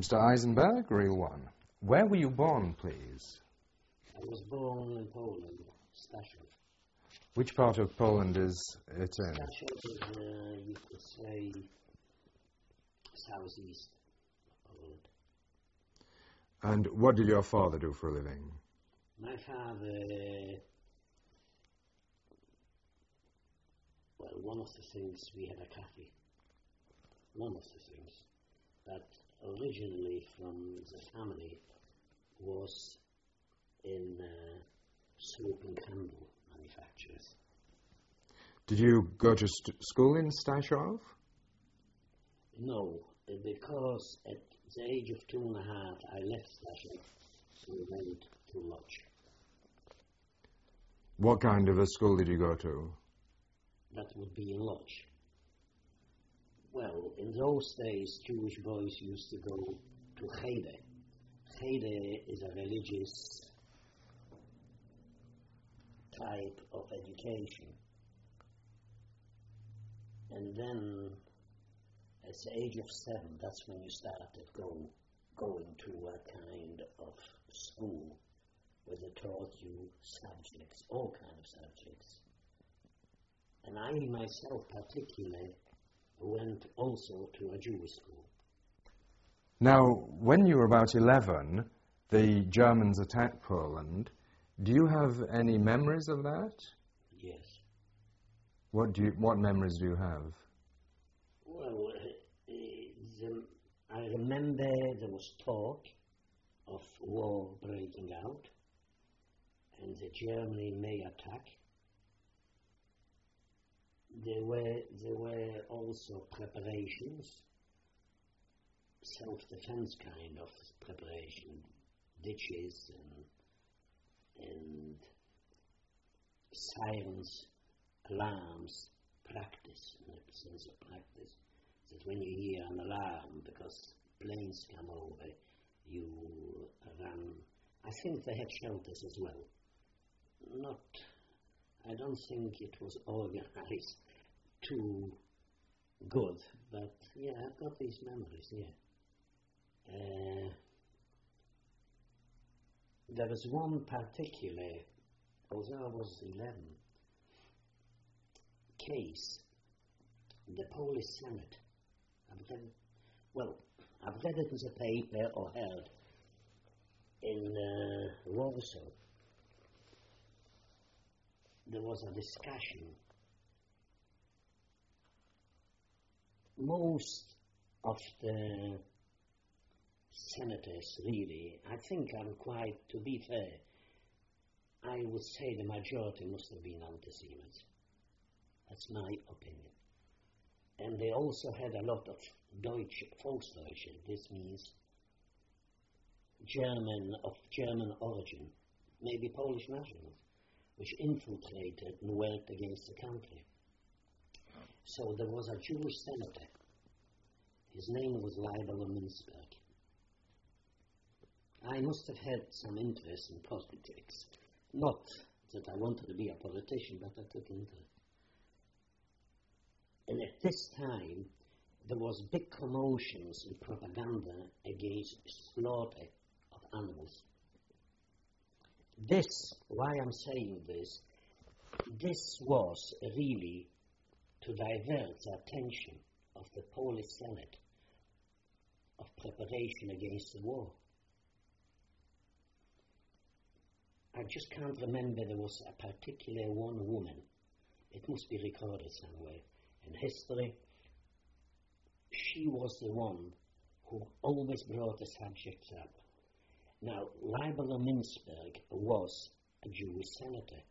Mr. Eisenberg, reel one. Where were you born, please? I was born in Poland, Staszów. Which part of Poland is it in? Staszów is, you could say, southeast of Poland. And what did your father do for a living? My father, well, one of the things, we had a cafe. One of the things. But originally from the family was in soap and candle manufacturers. Did you go to school in Staszów? No, because at the age of 2.5 I left Staszów and went to Łódź. What kind of a school did you go to? That would be in Łódź. Well, in those days, Jewish boys used to go to Cheder. Cheder is a religious type of education. And then, at the age of 7, that's when you started going to a kind of school where they taught you subjects, all kind of subjects. And I myself particularly went also to a Jewish school. Now, when you were about 11, the Germans attacked Poland. Do you have any memories of that? Yes. What memories do you have? Well, I remember there was talk of war breaking out and that Germany may attack. There were also preparations, self-defense kind of preparation, ditches and sirens, alarms, practice, in the sense of practice, that when you hear an alarm because planes come over, you run. I think they had shelters as well. I don't think it was organized too good, but yeah, I've got these memories, yeah. There was one particular, although I was 11, case, the Polish Senate. I've read it in the paper or heard in Warsaw. There was a discussion. Most of the senators, really, I think to be fair, I would say the majority must have been anti-Semites. That's my opinion. And they also had a lot of Volksdeutsche. This means of German origin, maybe Polish nationals, which infiltrated and worked against the country. So there was a Jewish senator. His name was Leibler Münzberg. I must have had some interest in politics. Not that I wanted to be a politician, but I took interest. And at this time, there was big commotions and propaganda against slaughter of animals. Why I'm saying this was really to divert the attention of the Polish Senate of preparation against the war. I just can't remember there was a particular one woman. It must be recorded somewhere in history. She was the one who always brought the subjects up. Now, Leibler Münzberg was a Jewish senator.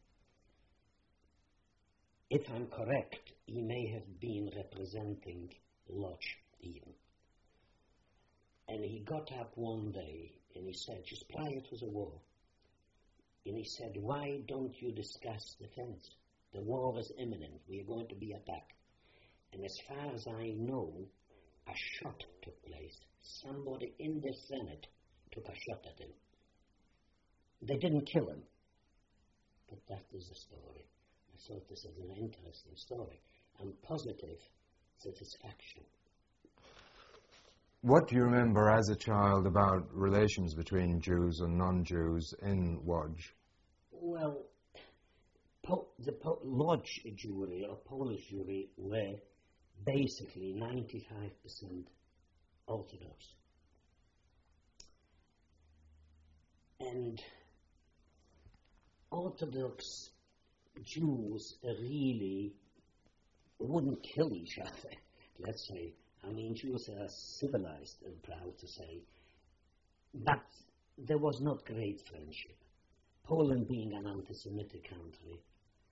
If I'm correct, he may have been representing Łódź even. And he got up one day and he said, just prior to the war, and he said, why don't you discuss defense? The war is imminent. We are going to be attacked. And as far as I know, a shot took place. Somebody in the Senate took a shot at him. They didn't kill him. But that is the story. I thought this is an interesting story and positive satisfaction. what do you remember as a child about relations between Jews and non-Jews in Łódź? Well, the Lodz Jewry or Polish Jewry were basically 95% Orthodox. And Orthodox Jews really wouldn't kill each other, let's say. I mean, Jews are civilized and proud to say, but there was not great friendship. Poland being an anti-Semitic country,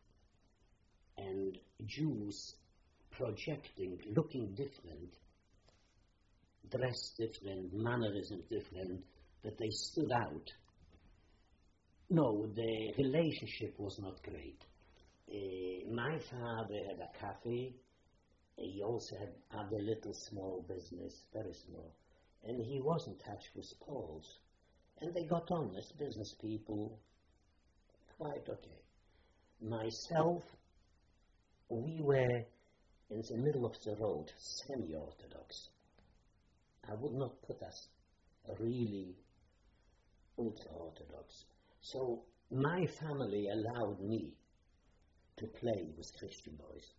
and Jews projecting, looking different, dressed different, mannerism different, that they stood out. No, the relationship was not great. My father had a cafe. He also had other little small business, very small, and he was in touch with Poles, and they got on as business people quite okay. Myself, we were in the middle of the road, semi-Orthodox. I would not put us really ultra-Orthodox. So my family allowed me to play with Christian boys.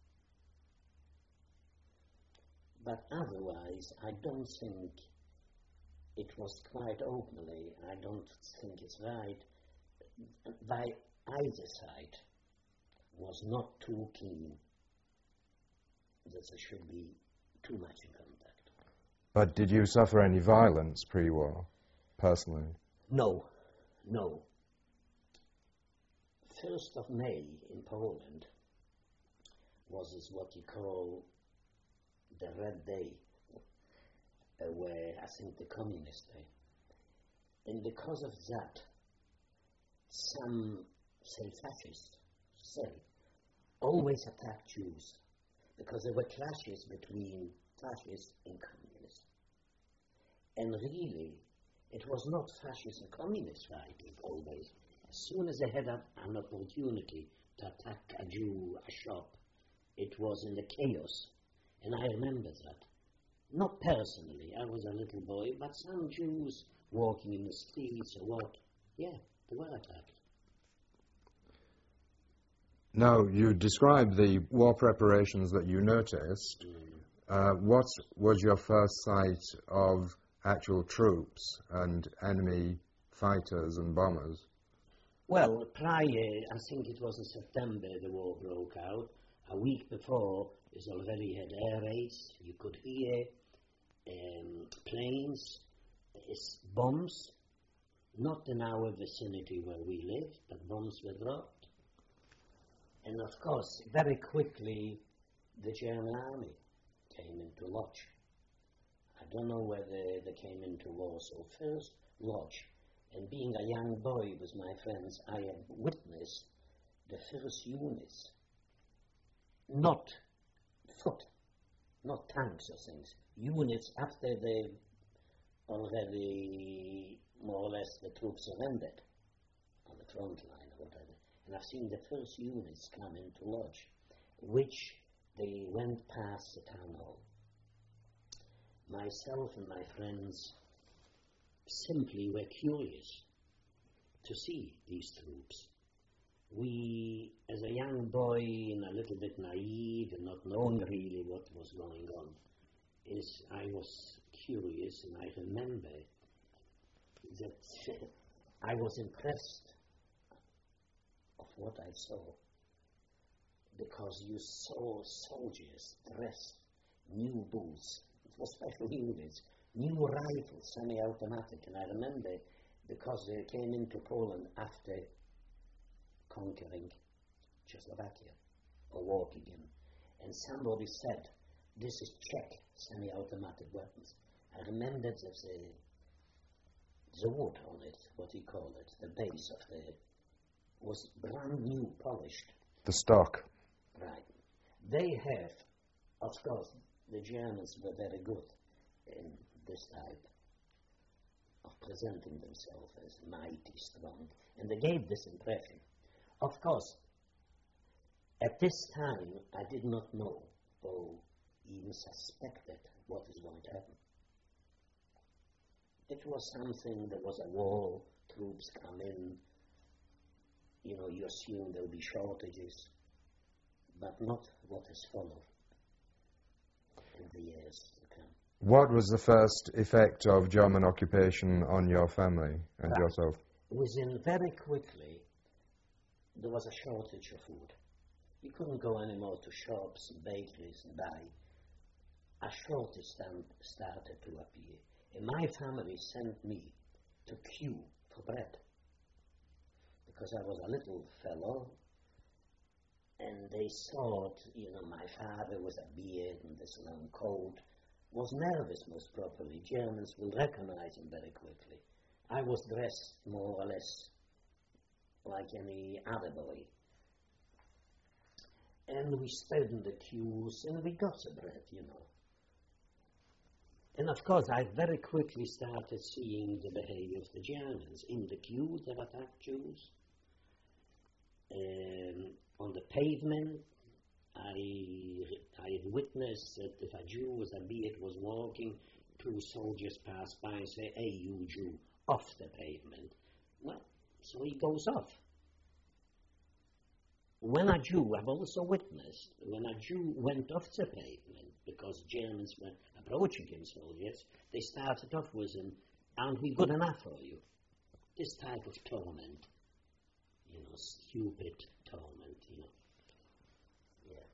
But otherwise, I don't think it was quite openly. I don't think it's right. By either side was not too keen that there should be too much in contact. But did you suffer any violence pre-war, personally? No. 1st of May in Poland was what you call the Red Day, where I think the Communist Day. And because of that, some, say fascists, always attacked Jews, because there were clashes between fascists and communists. And really, it was not fascists and communists fighting always. As soon as they had an opportunity to attack a Jew, a shop, it was in the chaos. And I remember that. Not personally, I was a little boy, but some Jews walking in the streets or what, yeah, they were attacked. Now, you described the war preparations that you noticed. What was your first sight of actual troops and enemy fighters and bombers? Well, prior, I think it was in September the war broke out. A week before, it already had air raids. You could hear planes, bombs, not in our vicinity where we lived, but bombs were dropped. And of course, very quickly, the German army came into Łódź. I don't know whether they came into Warsaw first, Łódź. And being a young boy with my friends, I had witnessed the first units, not foot, not tanks or things, units after they already, more or less, the troops surrendered on the front line or whatever. And I've seen the first units come into Łódź, which they went past the town hall. Myself and my friends simply were curious to see these troops. We, as a young boy and a little bit naive and not knowing really what was going on, I was curious, and I remember that I was impressed of what I saw, because you saw soldiers dressed, new boots, it was special units, new rifles, semi-automatic, and I remember because they came into Poland after conquering Czechoslovakia or walking in, and somebody said, this is Czech semi-automatic weapons. I remember that the wood on it, what do you call it, the base of the, was brand new, polished. The stock. Right. They have, of course, the Germans were very good in this type of presenting themselves as mighty, strong, and they gave this impression. Of course, at this time, I did not know or even suspected what is going to happen. It was something, there was a war, troops come in, you know, you assume there'll be shortages, but not what has followed in the years to come. What was the first effect of German occupation on your family and yourself? Within very quickly, there was a shortage of food. You couldn't go anymore to shops and bakeries and buy. A shortage started to appear. And my family sent me to queue for bread because I was a little fellow, and they thought, you know, my father with a beard and this long coat was nervous, most probably. Germans will recognize him very quickly. I was dressed more or less like any other boy. And we stood in the queues and we got the bread, you know. And of course, I very quickly started seeing the behavior of the Germans. In the queue, they attacked Jews. On the pavement, I witnessed that if a Jew with a beard was walking, two soldiers passed by and say, "Hey, you Jew, off the pavement." Well, so he goes off. When a Jew, I've also witnessed, when a Jew went off the pavement because Germans were approaching him, soldiers, they started off with him, "Aren't we good enough for you?" This type of torment, you know, stupid torment, you know. Yeah.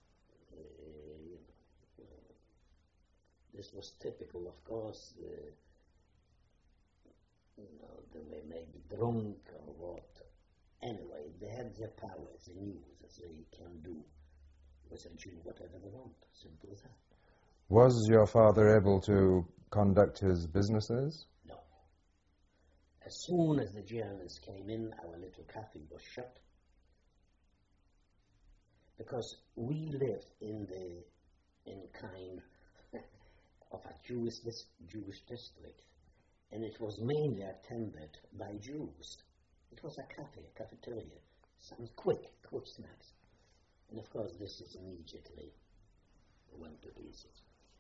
This was typical, of course. You know, they were maybe drunk or what. Anyway, they had their powers, they knew that they can do with a Jew whatever they want, simple as that. Was your father able to conduct his businesses? No. As soon as the Germans came in, our little cafe was shut, because we lived in kind of a Jewish district, and it was mainly attended by Jews. It was a cafe, a cafeteria, some quick snacks. And of course, this is immediately went to pieces.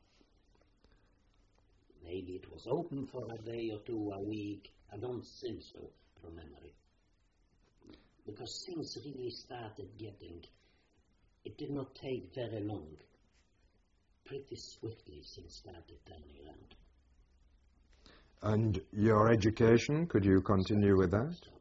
Maybe it was open for a day or two, a week. I don't think so, from memory. Because things really started getting, it did not take very long. Pretty swiftly, things started turning around. And your education, could you continue with that? Stopped.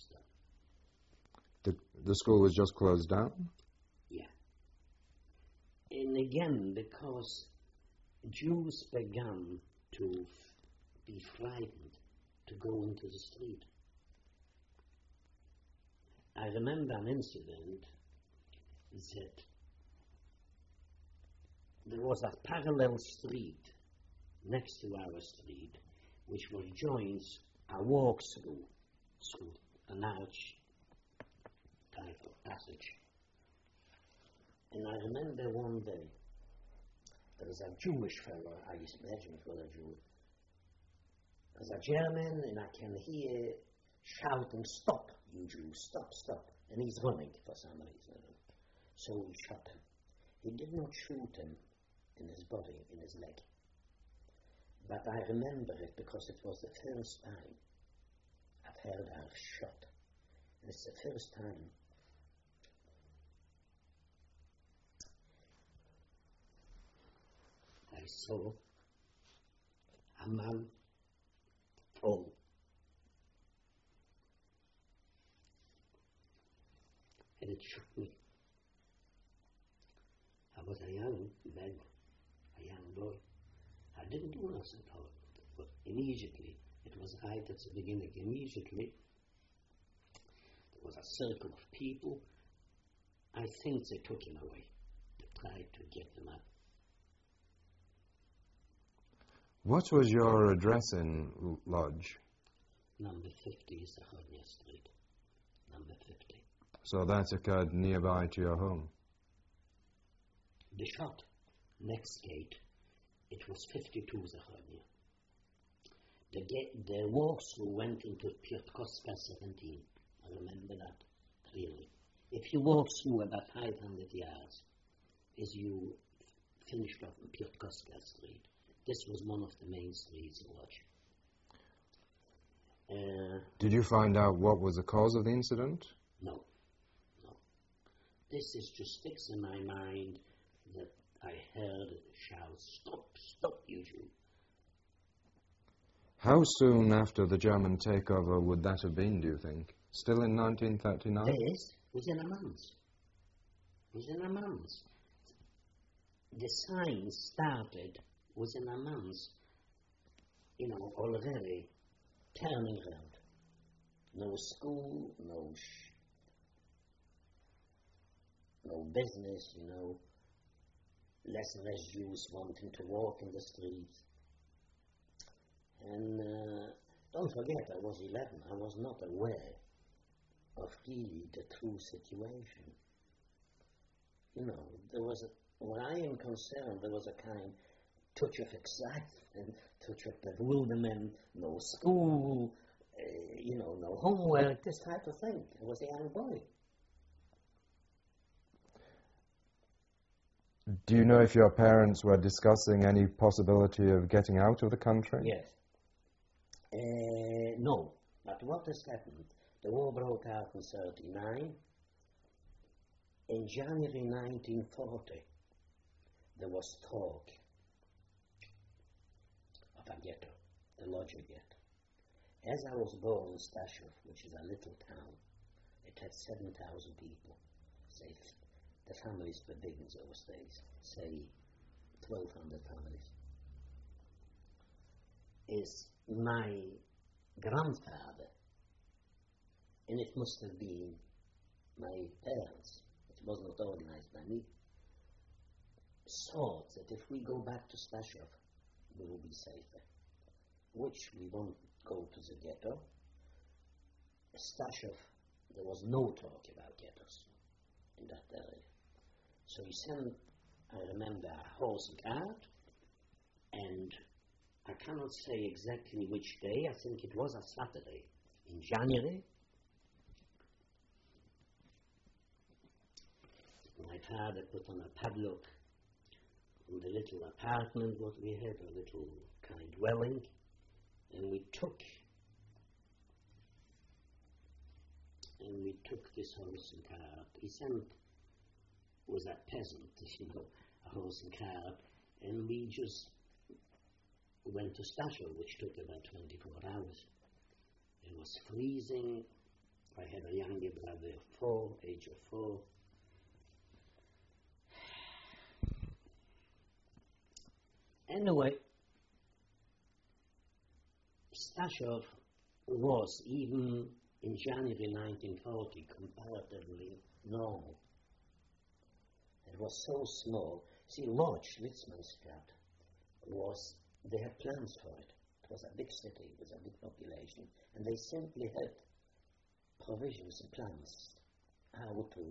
The school was just closed down? Yeah. And again, because Jews began to be frightened to go into the street. I remember an incident that there was a parallel street next to our street, which was joins a walk-through, through an arch type of passage. And I remember one day, there was a Jewish fellow, I imagine it was a Jew. There's a German, and I can hear shouting, "Stop, you Jews, stop, stop." And he's running for some reason. So we shot him. He did not shoot him in his body, in his leg. But I remember it because it was the first time I've heard a shot. And it's the first time I saw a man fall. And it shook me. I was a young man, a young boy. I didn't do nothing for it, but immediately, it was right at the beginning, immediately, there was a circle of people. I think they took him away. They tried to get him up. What was your address in Lodz? Number 50 Zachodnia Street. Number 50. So that occurred nearby to your home? The shot, next gate, it was 52 Zachodnia. The walk-through went into Piotrkowska 17. I remember that clearly. If you walk through about 500 yards, as you finished off on Piotrkowska Street, this was one of the main streets in Lodz. Did you find out what was the cause of the incident? No, no. This is just sticks in my mind that I heard shouts, "Stop, stop, you Jew." How soon after the German takeover would that have been, do you think? Still in 1939? This, within a month. Within a month. The signs started within a month, already turning around. No school, no business, less and less Jews wanting to walk in the streets. And don't forget, I was 11. I was not aware of really the true situation. There was, where I am concerned, there was a kind touch of excitement, touch of bewilderment, no school, no homework, this type of thing. I was a young boy. Do you know if your parents were discussing any possibility of getting out of the country? Yes. No, but what has happened? The war broke out in 1939. In January 1940, there was talk of a ghetto, the Lodz ghetto. As I was born in Stashov, which is a little town, it had 7,000 people. Say, the families were big in those days, say 1,200 families. Is my grandfather, and it must have been my parents, it was not organized by me, thought that if we go back to Stashov, we will be safer, which we won't go to the ghetto. Stashov, there was no talk about ghettos in that area. So he sent, I remember, a horse and cart, and I cannot say exactly which day, I think it was a Saturday in January. My father put on a padlock on the little apartment what we had, a little kind of dwelling, and we took this horse and cart. He sent, was a peasant, a horse and cart, and we just went to Stashov, which took about 24 hours. It was freezing. I had a younger brother of 4, age of 4. Anyway, Stashov was, even in January 1940, comparatively normal. It was so small. See, Lodz, Litzmannstadt, they had plans for it. It was a big city with a big population, and they simply had provisions and plans how to,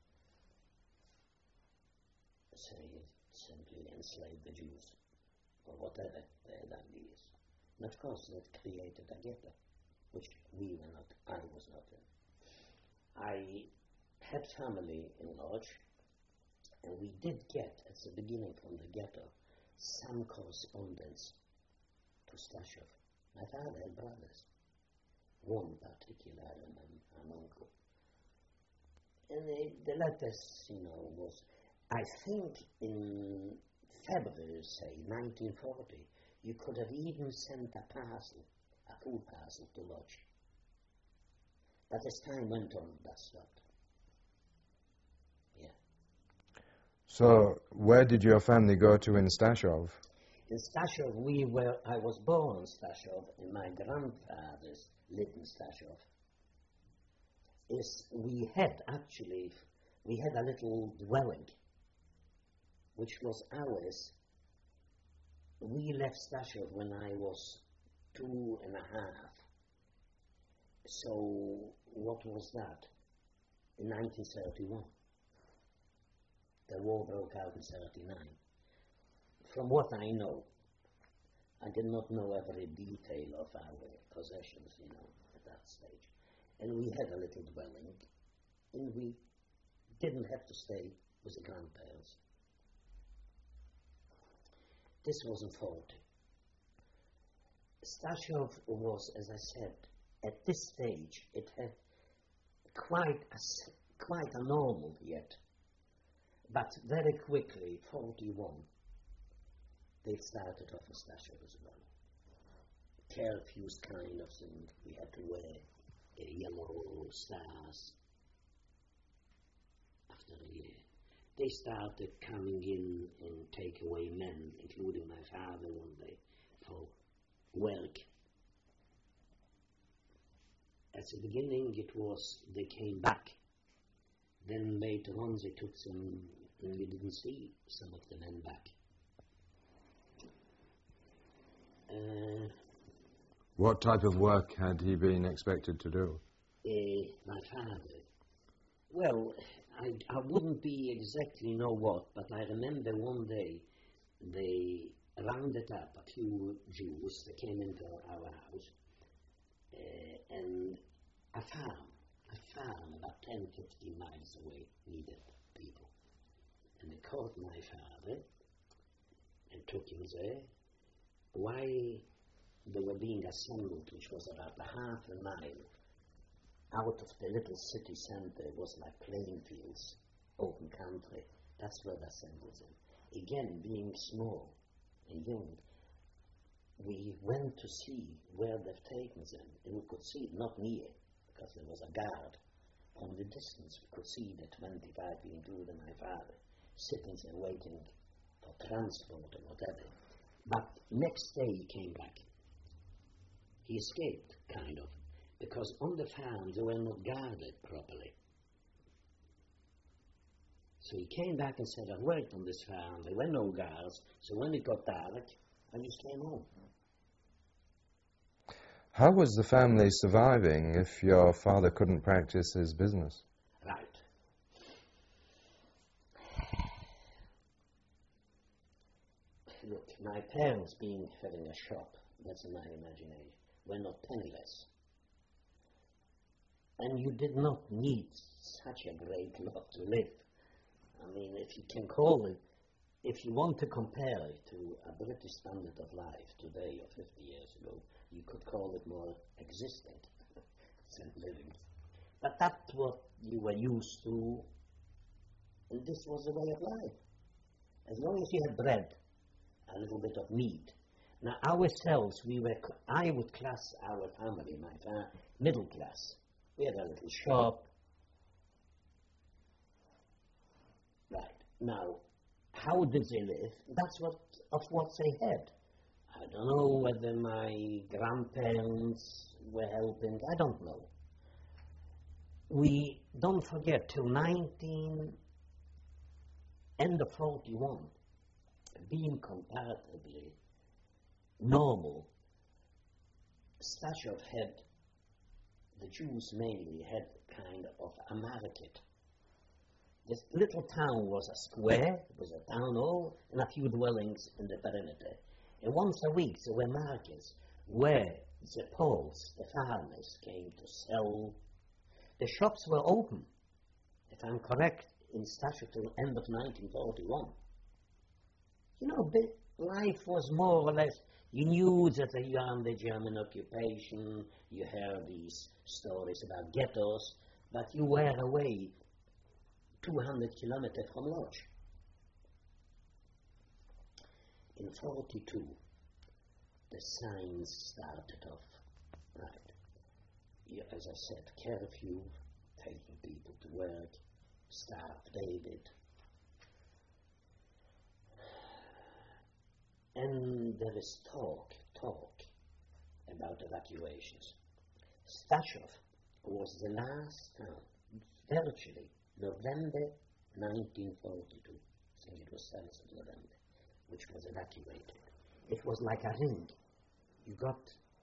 say, simply enslave the Jews, or whatever their ideas. And of course that created a ghetto, which I was not in. I had family in Lodz, and we did get, at the beginning from the ghetto, some correspondence to Stashov. My father had brothers, one particular, an uncle. And the letters, was, I think in February, say, 1940, you could have even sent a parcel, a food parcel to Lodz. But as time went on, that stopped. Yeah. So, where did your family go to in Stashov? In Stashov, I was born in Stashov, and my grandfathers lived in Stashov. We had a little dwelling, which was ours. We left Stashov when I was 2.5. So, what was that? In 1931. The war broke out in 1939. From what I know, I did not know every detail of our possessions, at that stage. And we had a little dwelling, and we didn't have to stay with the grandparents. This was in 1940. Stashov was, as I said, at this stage, it had quite a normal yet. But very quickly, 41, they started off a stasher as well. Curfews kind of thing. We had to wear yellow stars after a year. They started coming in and take away men, including my father one day, for work. At the beginning it was they came back. Then later on they took some, and we didn't see some of the men back. What type of work had he been expected to do? My father. Well, I wouldn't be exactly know what, but I remember one day they rounded up a few Jews that came into our house, and a farm about 10, 15 miles away needed people. And they caught my father and took him there. Why they were being assembled, which was about a half a mile out of the little city center, was like playing fields, open country. That's where they assembled them. Again, being small and young, we went to see where they've taken them, and we could see it not near, because there was a guard. From the distance, we could see the 25 being Jude and my father sitting there waiting for transport or whatever. But next day he came back. He escaped, kind of, because on the farm they were not guarded properly. So he came back and said, I worked on this farm, there were no guards, so when it got dark, I just came home. How was the family surviving if your father couldn't practice his business? Right. Look, my parents having a shop, that's in my imagination, were not penniless. And you did not need such a great lot to live. I mean, if you can call it, if you want to compare it to a British standard of life today or 50 years ago, you could call it more existing than living. But that's what you were used to, and this was the way of life. As long as you had bread, a little bit of meat. Now ourselves, I would class our family, my family, middle class. We had a little shop. Right. Now, how did they live? That's what they had. I don't know whether my grandparents were helping. I don't know. We don't forget, till end of 41, being comparatively normal, Stashov had, the Jews mainly had kind of a market. This little town was a square, it was a town hall, and a few dwellings in the perimeter. And once a week there were markets where the Poles, the farmers, came to sell. The shops were open, if I'm correct, in Stashov till end of 1941. You know, life was more or less, you knew that you were under German occupation, you heard these stories about ghettos, but you were away 200 kilometers from Lodz. In 42, the signs started off. Right. As I said, curfew, taking people to work, Star of David. And there is talk about evacuations. Stashov was the last town, virtually, November 1942, I think it was 7th of November, which was evacuated. It was like a ring. You got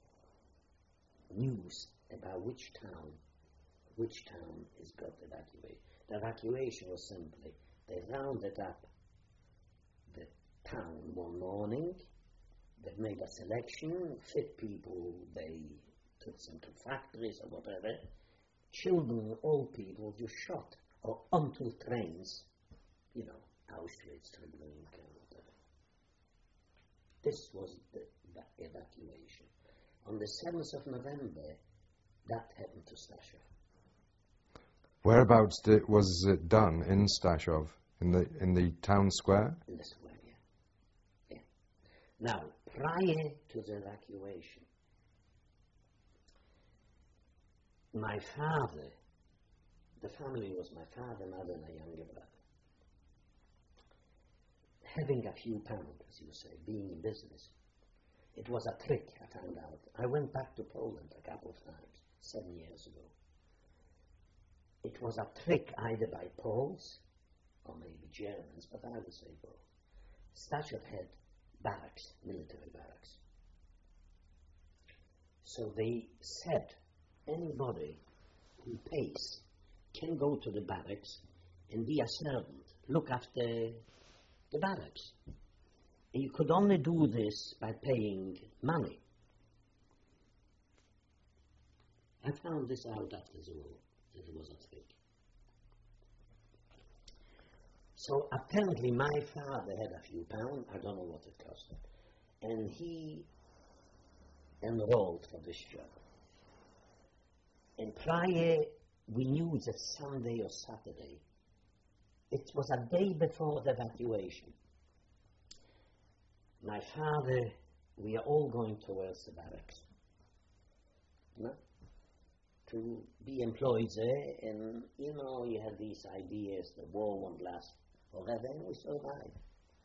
news about which town is got evacuated. The evacuation was simply, they rounded up the town one morning, they made a selection, fit people, they took them to factories or whatever. Children, old people, just shot, or onto trains, you know, Auschwitz, Treblinka, whatever. This was the evacuation. On the 7th of November, That happened to Stashov. Whereabouts was it done in Stashov? In the town square? In the square, yeah. Now, prior to the evacuation, my father, the family was my father, mother, and a younger brother. Having a few pounds, as you say, being in business, it was a trick, I found out. I went back to Poland a couple of times, 7 years ago. It was a trick either by Poles or maybe Germans, but I would say both. Stashov had barracks, military barracks. So they said, anybody who pays can go to the barracks and be a servant, look after the barracks. And you could only do this by paying money. I found this out after the war, that it was a trick. So apparently my father had a few pounds, I don't know what it cost, and he enrolled for this job. And prior, we knew that Sunday or Saturday, it was a day before the evacuation. My father, we are all going towards the barracks, no? To be employed there, and you had these ideas, the war won't last forever, and we survived.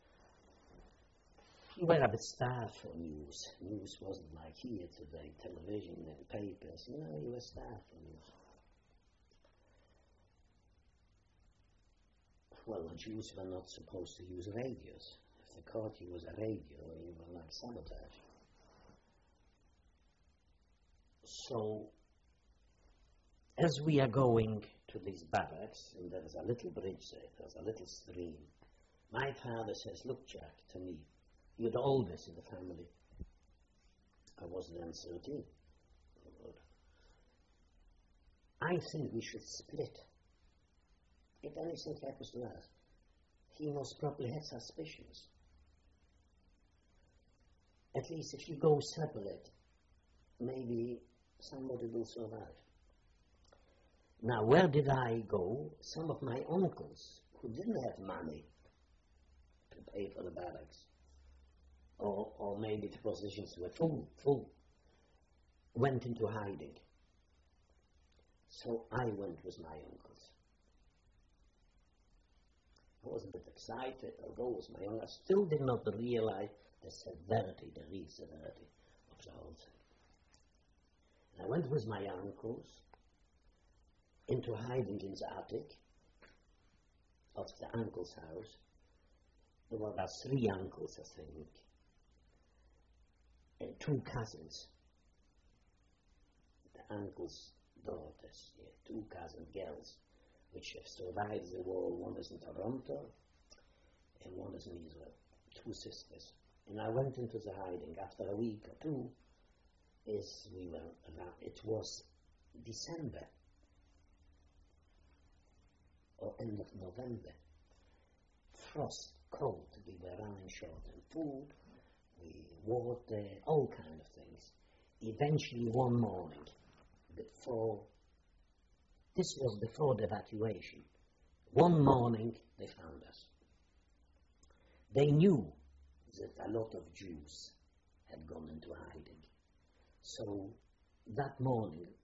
You were a bit starved for news. News wasn't like here today, television and papers. You were starved for news. Well, the Jews were not supposed to use radios. If they caught you with a radio, you were like sabotage. So, as we are going to these barracks, and there's a little bridge there, there's a little stream, my father says, look, Jack, to me, you're the oldest in the family. I was then 13. I think we should split. If anything happens to us, he most probably had suspicions. At least if you go separate, maybe somebody will survive. Now, where did I go? Some of my uncles, who didn't have money to pay for the barracks, or maybe the positions were full, went into hiding. So I went with my uncles. I was a bit excited, I'll go with my uncle. I still did not realize the severity, the real severity of the whole thing. And I went with my uncles into hiding in the attic of the uncle's house. There were about 3 uncles, I think, and 2 cousins. The uncle's daughters, 2 cousin girls, which have survived the war. One is in Toronto, and one is in Israel. 2 sisters. And I went into the hiding. After a week or 2, as we were around, it was December, or end of November. Frost, cold, we were running short on food, water, all kind of things. Eventually one morning, this was before the evacuation, one morning they found us. They knew that a lot of Jews had gone into hiding. So that morning